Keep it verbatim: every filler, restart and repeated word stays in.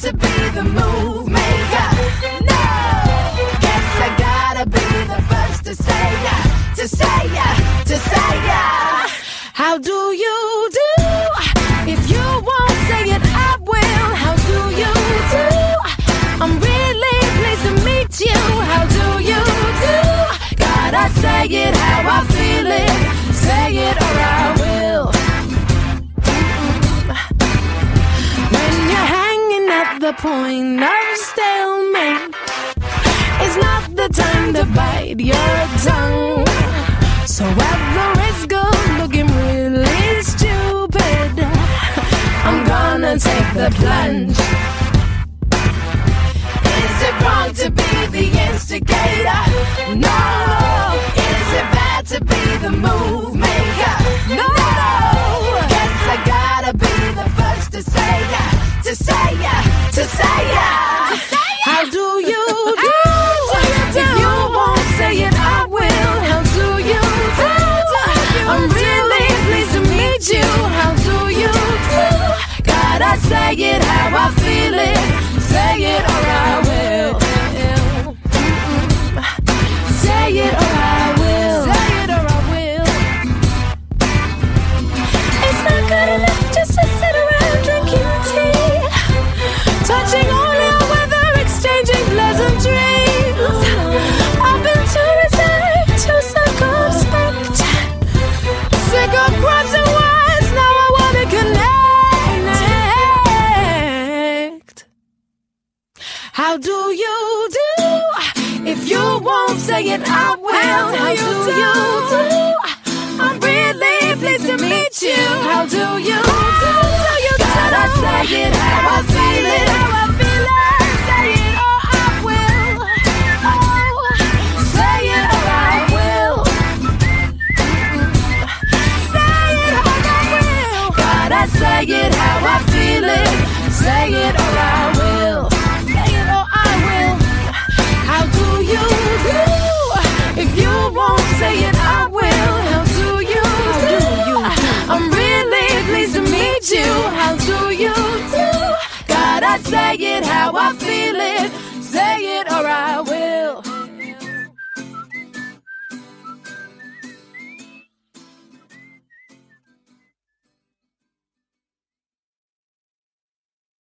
to be the move maker. No, guess I gotta be the first to say ya, to say ya, to say ya. How do you do? If you won't say it, I will. How do you do? I'm really pleased to meet you. How do you do? Gotta say it how I feel it. Say it or I will. When you're hanging at the point of stalemate, it's not the time to bite your tongue. So at the risk of looking really stupid, I'm gonna take the plunge. Is it wrong to be the instigator? No. Is it bad to be the move maker? No. Guess I gotta be the first to say ya, to say ya, to say ya. How do you do? If you won't say it, I will. How do you do? I'm really pleased to meet you. How do you do? Gotta say it how I feel it. Say it or I will. Say it or I will. Say it or I will. It's not good enough just to sit around drinking tea, touching all your weather, exchanging pleasantries. I've been too reserved, too circumspect, sick of crossing wires. Now I wanna connect. How do you do? If you won't say it, I will. How do you do? I'm really pleased to meet you. How do you do? Gotta say it how I feel it. How I feel it. Say it or I will. Oh, say it or I will. Say it or I will. Gotta say it how I feel it. Say it or I will. Say it or I will. How do you do? If you won't say it, I will. How do you do? I'm really pleased to meet you. How do you do? Gotta say it how I feel it.